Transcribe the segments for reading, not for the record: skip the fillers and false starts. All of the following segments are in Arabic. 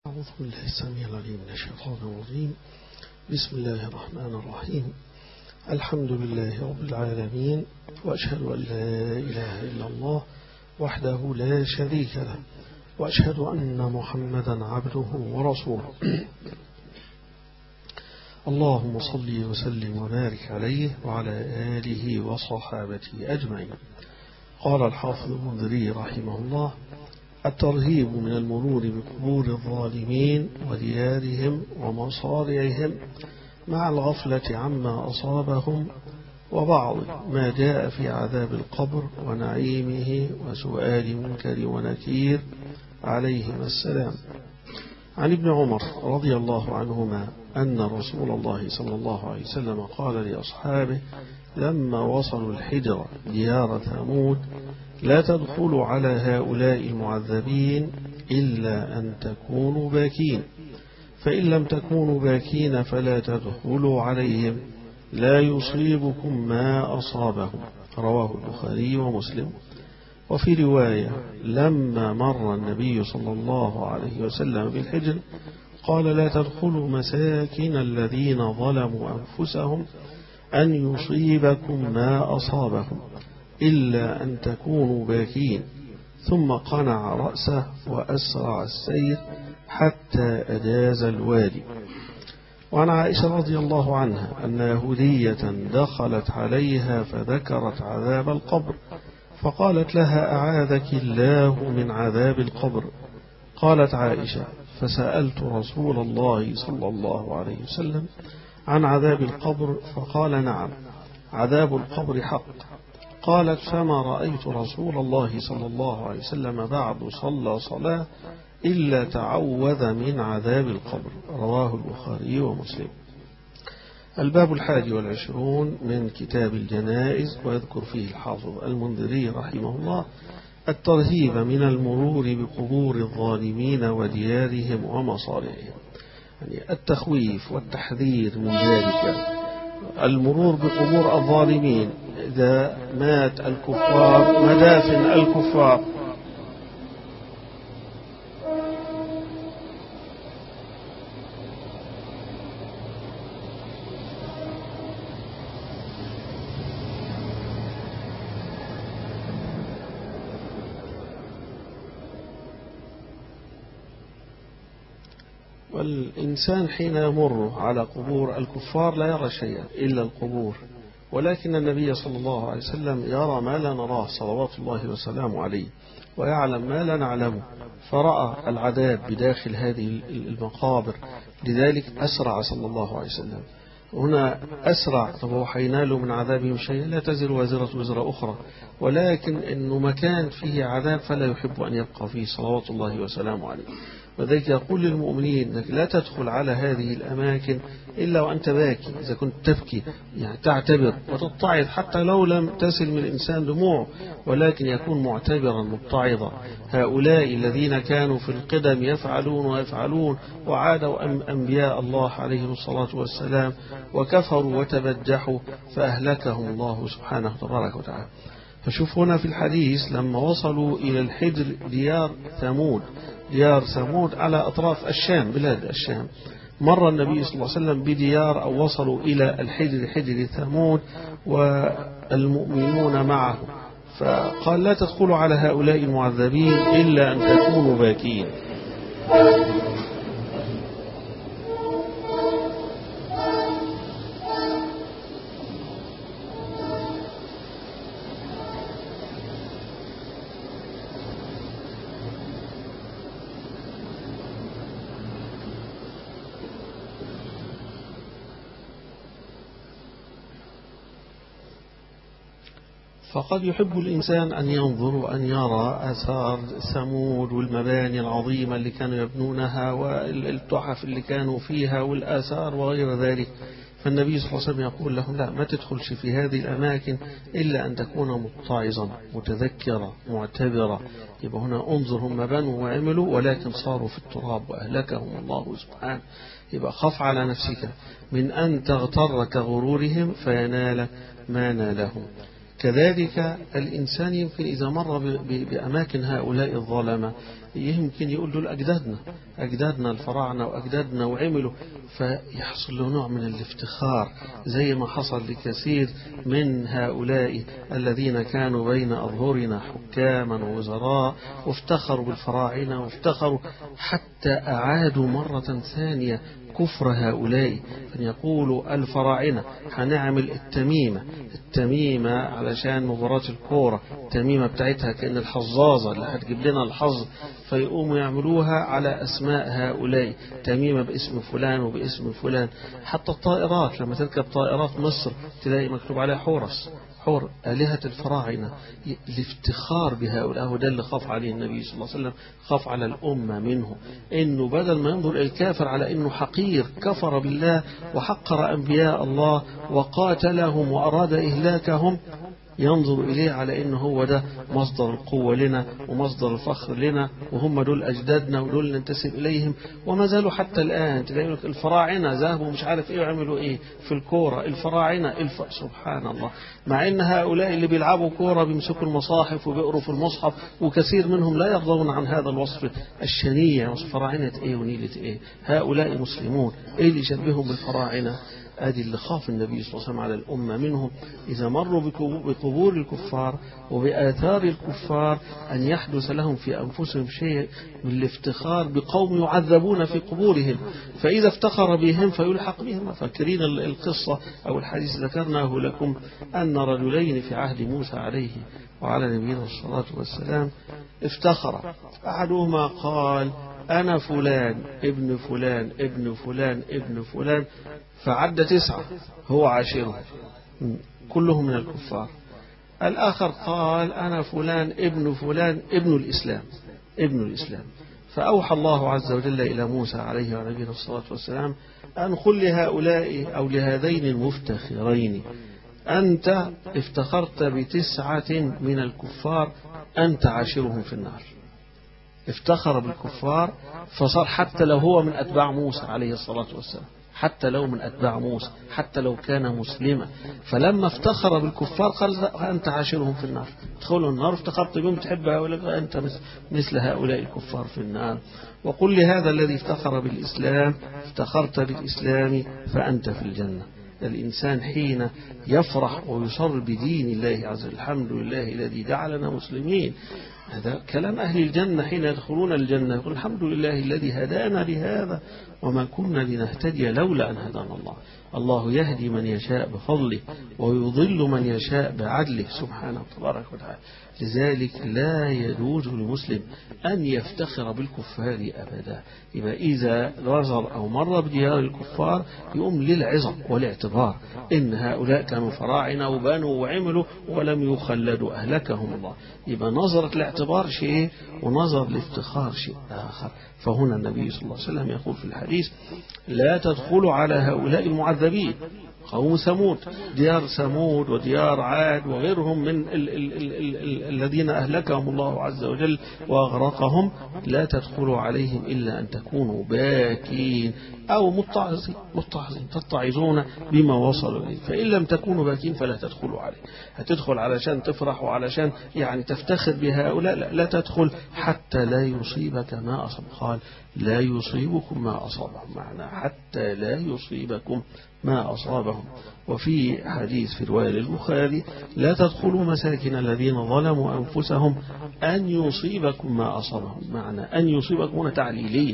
أعوذ بالله السميع العليم من الشيطان الرجيم. بسم الله الرحمن الرحيم. الحمد لله رب العالمين، وأشهد أن لا إله إلا الله وحده لا شريك له، وأشهد أن محمدا عبده ورسوله. اللهم صل وسلم وبارك عليه وعلى آله وصحابته أجمعين. قال الحافظ المنذري رحمه الله: الترهيب من المرور بقبور الظالمين وديارهم ومصارعهم مع الغفلة عما أصابهم، وبعض ما جاء في عذاب القبر ونعيمه وسؤال منكر ونكير عليهما السلام. عن ابن عمر رضي الله عنهما أن رسول الله صلى الله عليه وسلم قال لأصحابه لما وصلوا الحجر ديار ثمود: لا تدخلوا على هؤلاء المعذبين إلا أن تكونوا باكين، فإن لم تكونوا باكين فلا تدخلوا عليهم، لا يصيبكم ما أصابهم. رواه البخاري ومسلم. وفي رواية: لما مر النبي صلى الله عليه وسلم بالحجر قال: لا تدخلوا مساكن الذين ظلموا أنفسهم أن يصيبكم ما أصابهم إلا أن تكونوا باكين، ثم قنع رأسه وأسرع السير حتى أجاز الوادي. وعن عائشة رضي الله عنها أن يهودية دخلت عليها فذكرت عذاب القبر، فقالت لها: أعاذك الله من عذاب القبر. قالت عائشة: فسألت رسول الله صلى الله عليه وسلم عن عذاب القبر فقال: نعم، عذاب القبر حق. قالت: فما رأيت رسول الله صلى الله عليه وسلم بعد صلى صلاة إلا تعوذ من عذاب القبر. رواه البخاري ومسلم. الباب 21 من كتاب الجنائز، ويذكر فيه الحافظ المنذري رحمه الله الترهيب من المرور بقبور الظالمين وديارهم ومصارعهم، يعني التخويف والتحذير من ذلك. المرور بقبور الظالمين، إذا مات الكفار مدافن الكفار، والإنسان حين يمر على قبور الكفار لا يرى شيئا إلا القبور، ولكن النبي صلى الله عليه وسلم يرى ما لا نراه صلوات الله وسلامه عليه، ويعلم ما لا نعلمه، فرأى العذاب بداخل هذه المقابر، لذلك أسرع صلى الله عليه وسلم. هنا أسرع، طب هو حيناله من عذابهم شيء؟ لا تزر وازرة وزر أخرى، ولكن إنه مكان فيه عذاب فلا يحب أن يبقى فيه صلوات الله وسلامه عليه. وذلك يقول للمؤمنين أنك لا تدخل على هذه الأماكن إلا وأنت باكي. إذا كنت تبكي يعني تعتبر وتتعظ، حتى لو لم تسل من الإنسان دموع، ولكن يكون معتبرا متعظا. هؤلاء الذين كانوا في القدم يفعلون ويفعلون، وعادوا أنبياء الله عليهم الصلاة والسلام وكفروا وتبجحوا فأهلكهم الله سبحانه تبارك وتعالى. فشوف هنا في الحديث لما وصلوا إلى الحجر ديار ثمود على أطراف الشام، بلاد الشام، مر النبي صلى الله عليه وسلم بديار، أو وصلوا إلى الحجر، حجر ثمود، والمؤمنون معه، فقال: لا تدخلوا على هؤلاء المعذبين إلا أن تكونوا باكين. فقد يحب الإنسان أن ينظر وأن يرى آثار ثمود والمباني العظيمة اللي كانوا يبنونها والتحف اللي كانوا فيها والآثار وغير ذلك. فالنبي صلى الله عليه وسلم يقول لهم: لا، ما تدخلش في هذه الأماكن إلا أن تكون متعظا متذكرة معتبرة. يبقى هنا انظر هم بنوا وعملوا، ولكن صاروا في التراب وأهلكهم الله سبحانه. يبقى خف على نفسك من أن تغتر كغرورهم فينال ما نالهم. كذلك الإنسان يمكن إذا مر بأماكن هؤلاء الظلمة يمكن يقول دول أجدادنا الفراعنة وأجدادنا وعملوا، فيحصل له نوع من الافتخار زي ما حصل لكثير من هؤلاء الذين كانوا بين أظهرنا حكاما ووزراء وافتخروا بالفراعنة وافتخروا حتى أعادوا مرة ثانية كفر هؤلاء. أن يقولوا الفراعنة هنعمل التميمة علشان مباراة الكورة، التميمة بتاعتها كأن الحظاظة اللي هتجيب لنا الحظ، فيقوموا يعملوها على أسماء هؤلاء، تميمة باسم فلان وباسم فلان. حتى الطائرات لما تركب طائرات مصر تلاقي مكتوب عليها حور آلهة الفراعنة، الافتخار بهؤلاء. وده اللي خاف عليه النبي صلى الله عليه وسلم، خاف على الأمة منه، إنه بدل ما ينظر الكافر على إنه حقير كفر بالله وحقر أنبياء الله وقاتلهم وأراد إهلاكهم، ينظر إليه على إنه هو ده مصدر القوة لنا ومصدر الفخر لنا، وهم دول أجدادنا ودول ننتسب إليهم. وما زالوا حتى الآن تلاقي لك الفراعنة ذهبوا مش عارف إيه وعملوا إيه في الكورة، الفراعنة سبحان الله. مع إن هؤلاء اللي بيلعبوا كورة بيمسكوا المصاحف وبيقروا في المصحف، وكثير منهم لا يرضون عن هذا الوصف الشنيع، وصف فراعنة إيه ونيلة إيه. هؤلاء مسلمون، إيه اللي يشبههم بالفراعنة؟ هذه اللي خاف النبي صلى الله عليه وسلم على الأمة منهم إذا مروا بقبور الكفار وبآثار الكفار أن يحدث لهم في أنفسهم شيء من الافتخار بقوم يعذبون في قبورهم، فإذا افتخر بهم فيلحق بهم. فاكرين القصة أو الحديث ذكرناه لكم أن رجلين في عهد موسى عليه وعلى نبينا الصلاة والسلام افتخر، أحدهما قال أنا فلان ابن فلان ابن فلان ابن فلان، فعد 9 هو عاشره كلهم من الكفار. الآخر قال أنا فلان ابن فلان ابن الإسلام. فأوحى الله عز وجل إلى موسى عليه وعلى نبينا الصلاة والسلام أن قل لهؤلاء أو لهذين المفتخرين أنت افتخرت ب9 من الكفار أنت عاشرهم في النار. افتخر بالكفار فصار حتى لو هو من أتباع موسى عليه الصلاة والسلام، حتى لو من أتباع موسى، حتى لو كان مسلما، فلما افتخر بالكفار قال أنت عاشرهم في النار، ادخلوا النار. افتخرت بهم تحب هؤلاء أنت مثل هؤلاء الكفار في النار. وقل لهذا الذي افتخر بالإسلام افتخرت بالإسلام فأنت في الجنة. الإنسان حين يفرح ويصر بدين الله عز وجل، الحمد لله الذي جعلنا مسلمين، هذا كلام أهل الجنة حين يدخلون الجنة، يقول الحمد لله الذي هدانا لهذا وما كنا لنهتدي لولا أن هدانا الله. الله يهدي من يشاء بفضله ويضل من يشاء بعدله سبحانه تبارك وتعالى. لذلك لا يجوز للمسلم أن يفتخر بالكفار أبدا. يبقى إذا نظر أو مر بديار الكفار يقوم للعظة والاعتبار إن هؤلاء كانوا فراعنة وبانوا وعملوا ولم يخلدوا أهلكهم الله. يبقى نظرة الاعتبار شيء ونظر الافتخار شيء آخر. فهنا النبي صلى الله عليه وسلم يقول في الحديث لا تدخلوا على هؤلاء المعذبين قوم ثمود، ديار ثمود وديار عاد وغيرهم من الذين أهلكهم الله عز وجل وأغرقهم، لا تدخلوا عليهم إلا أن تكونوا باكين أو متعظين تتعظون بما وصلوا إليه، فإن لم تكونوا باكين فلا تدخلوا عليه. هتدخل علشان تفرح وعلشان يعني تفتخر بهؤلاء؟ لا تدخل حتى لا يصيبك ما أصاب. قال لا يصيبكم ما أصابهم، معنى حتى لا يصيبكم ما أصابهم. وفي حديث في رواية البخاري لا تدخلوا مساكن الذين ظلموا أنفسهم أن يصيبكم ما أصابهم، معنى أن يصيبكم هنا تعليلي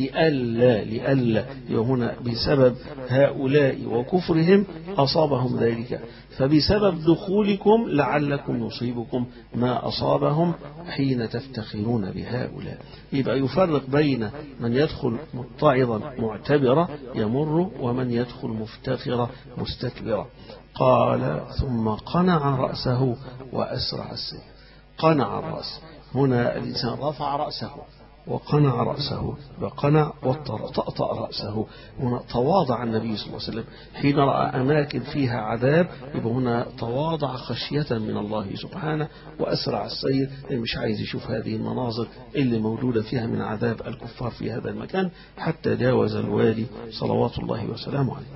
لألا هنا بسبب هؤلاء وكفرهم أصابهم ذلك، فبسبب دخولكم لعلكم يصيبكم ما أصابهم حين تفتخرون بهؤلاء. يبقى يفرق بين من يدخل متعظا معتبرة يمر ومن يدخل مفتخرة مستكبرة. قال ثم قنع رأسه وأسرع السير. قنع الرأس هنا الإنسان رفع رأسه وقنع رأسه، وقنع وطأطأ رأسه. هنا تواضع النبي صلى الله عليه وسلم حين رأى أماكن فيها عذاب، يبقى هنا تواضع خشية من الله سبحانه وأسرع السير، مش عايز يشوف هذه المناظر اللي موجودة فيها من عذاب الكفار في هذا المكان، حتى جاوز الوادي صلوات الله وسلامه عليه.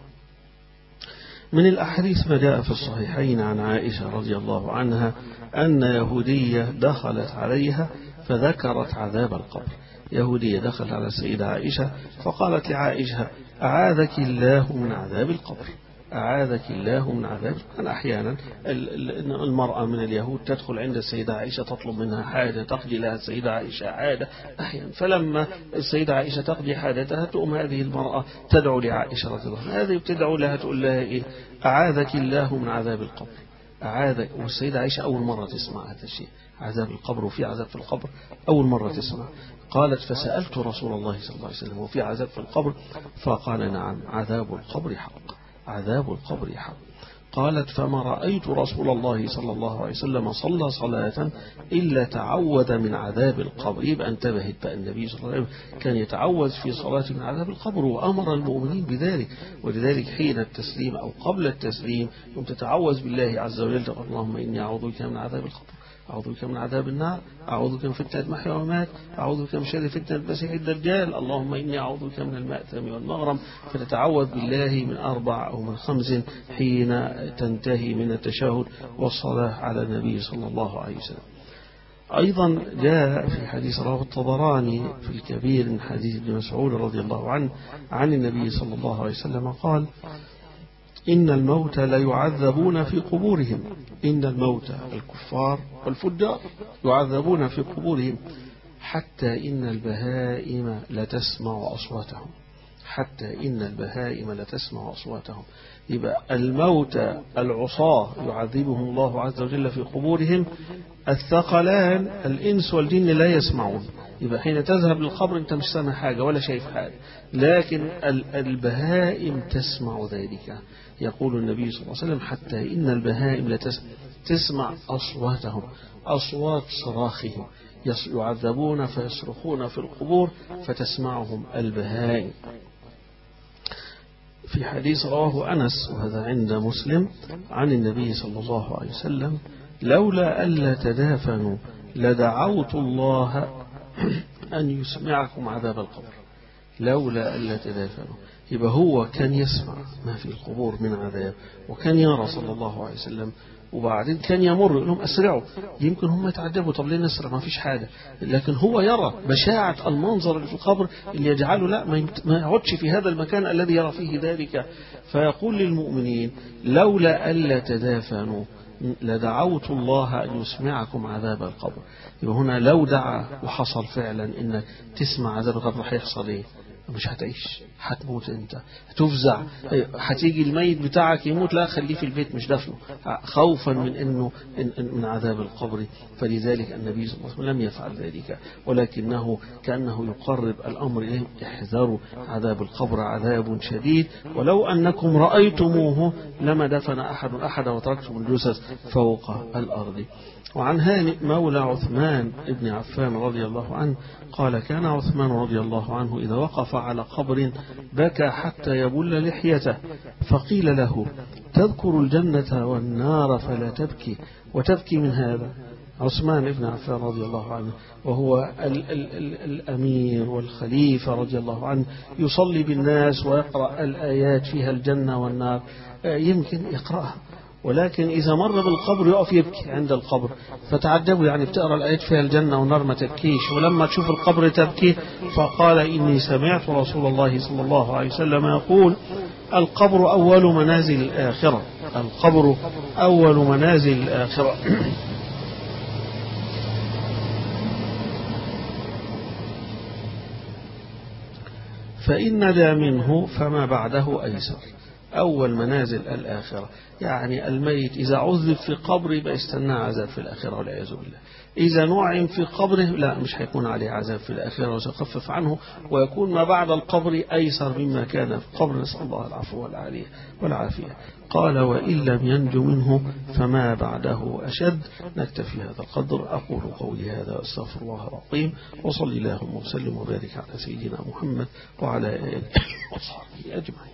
من الأحاديث ما جاء في الصحيحين عن عائشة رضي الله عنها أن يهودية دخلت عليها فذكرت عذاب القبر. يهودية دخلت على السيدة عائشة فقالت لعائشة: أعاذك الله من عذاب القبر، أعاذك الله من عذاب. كان أحيانا المرأة من اليهود تدخل عند السيدة عائشة تطلب منها حاجة، تقضي لها السيدة عائشة حاجة أحيانا، فلما السيدة عائشة تقضي حاجتها تقوم هذه المرأة تدعو لعائشة رضي الله عنها، هذه بتدعو لها تقول لها إيه؟ أعاذك الله من عذاب القبر، أعاذك. والسيدة عائشة أول مرة تسمع هذا الشيء، عذاب القبر وفي عذاب في القبر، أول مرة تسمع. قالت: فسألت رسول الله صلى الله عليه وسلم: وفي عذاب في القبر؟ فقال: نعم، عذاب القبر حق، عذاب القبر حق. قالت: فما رأيت رسول الله صلى الله عليه وسلم صلى صلاة إلا تعوذ من عذاب القبر. يبقى انتبهت بقى النبي صلى الله عليه وسلم كان يتعوذ في صلاة من عذاب القبر، وأمر المؤمنين بذلك. ولذلك حين التسليم أو قبل التسليم يوم تتعوذ بالله عز وجل: اللهم إني أعوذ بك من عذاب القبر، أعوذ بك من عذاب النار، أعوذ بك من فتنة المحيا والممات، أعوذ بك من شر فتنة المسيح الدجال، اللهم إني أعوذ بك من المأثم والمغرم. فتتعوذ بالله من 4 أو من 5 حين تنتهي من التشهد والصلاة على النبي صلى الله عليه وسلم. أيضا جاء في حديث رواه الطبراني في الكبير من حديث ابن مسعود رضي الله عنه عن النبي صلى الله عليه وسلم قال: إن الموتى ليعذبون في قبورهم، إن الموتى الكفار والفجار يعذبون في قبورهم حتى إن البهائم لتسمع أصواتهم، حتى إن البهائم لتسمع أصواتهم. يبقى الموتى العصاة يعذبهم الله عز وجل في قبورهم، الثقلان الإنس والجن لا يسمعون. يبقى حين تذهب للقبر أنت مش سامع حاجة ولا شايف حاجة، لكن البهائم تسمع ذلك. يقول النبي صلى الله عليه وسلم: حتى إن البهائم تسمع أصواتهم، أصوات صراخهم، يعذبون فيصرخون في القبور فتسمعهم البهائم. في حديث رواه أنس وهذا عند مسلم عن النبي صلى الله عليه وسلم: لولا ألا تدافنوا لدعوت الله أن يسمعكم عذاب القبر، لولا ألا تدافنوا. يبقى هو كان يسمع ما في القبور من عذاب، وكان يرى صلى الله عليه وسلم، وبعدين كان يمر يقول لهم: أسرعوا. يمكن هم يتعجبوا: طب ليه نسرع؟ ما فيش حاجة. لكن هو يرى بشاعة المنظر اللي في القبر اللي يجعله لا ما يقعدش في هذا المكان الذي يرى فيه ذلك. فيقول للمؤمنين: لولا ألا تدافنوا لدعوت الله أن يسمعكم عذاب القبر. يبقى هنا لو دعا وحصل فعلا إنك تسمع عذاب القبر هيحصل إيه؟ مش هتعيش، هتموت، انت هتفزع، هتيجي الميت بتاعك يموت، لا خليه في البيت مش دفنه، خوفا من انه من عذاب القبر. فلذلك النبي صلى الله عليه وسلم لم يفعل ذلك، ولكنه كأنه يقرب الامر اليهم: احذروا عذاب القبر، عذاب شديد، ولو انكم رأيتموه لما دفن احد احدا وتركتم الجثث فوق الارض. وعن هانئ مولى عثمان ابن عفان رضي الله عنه قال: كان عثمان رضي الله عنه إذا وقف على قبر بكى حتى يبل لحيته، فقيل له: تذكر الجنة والنار فلا تبكي، وتبكي من هذا؟ عثمان ابن عفان رضي الله عنه وهو الأمير والخليفة رضي الله عنه يصلي بالناس ويقرأ الآيات فيها الجنة والنار، يمكن يقرأها، ولكن إذا مر بالقبر يقف يبكي عند القبر. فتعجبوا، يعني بتقرأ الآيات فيها الجنة والنار ما تبكيش، ولما تشوف القبر تبكي. فقال: إني سمعت رسول الله صلى الله عليه وسلم يقول: القبر أول منازل الآخرة، القبر أول منازل الآخرة. فإن نجا منه فما بعده أيسر. أول منازل الآخرة، يعني الميت إذا عذب في قبره يبقى يستنى عذاب في الآخرة والعياذ بالله. إذا نعم في قبره لا، مش هيكون عليه عذاب في الآخرة وسيخفف عنه، ويكون ما بعد القبر أيسر مما كان في القبر، نسأل الله العفو والعافية. قال: وإن لم ينج منه فما بعده أشد. نكتفي هذا القدر. أقول قولي هذا وأستغفر الله العظيم، وصلي اللهم وسلم وبارك على سيدنا محمد وعلى آله وصحبه أجمعين.